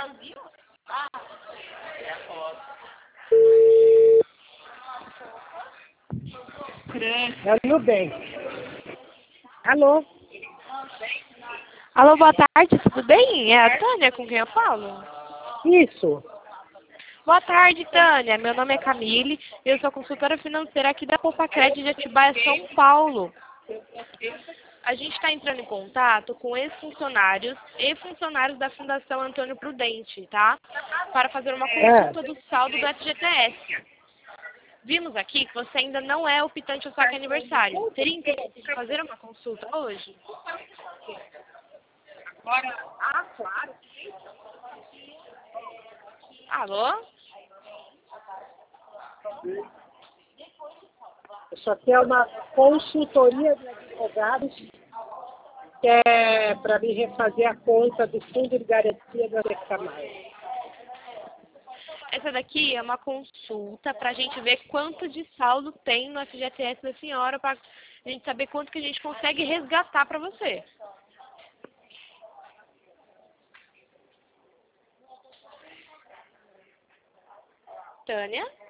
É o Nubank. Alô? Alô, boa tarde, tudo bem? É a Tânia com quem eu falo? Isso. Boa tarde, Tânia. Meu nome é Camille, eu sou consultora financeira aqui da Poupa-Cred de Atibaia, São Paulo. A gente está entrando em contato com ex-funcionários e funcionários da Fundação Antônio Prudente, tá? Para fazer uma consulta do saldo do FGTS. Vimos aqui que você ainda não é optante ao saque aniversário. Teria interesse de fazer uma consulta hoje? Claro. Alô? Isso aqui é uma consultoria de advogados que é para me refazer a conta do Fundo de Garantia do Alexa Mais. Essa daqui é uma consulta para a gente ver quanto de saldo tem no FGTS da senhora, para a gente saber quanto que a gente consegue resgatar para você. Tânia?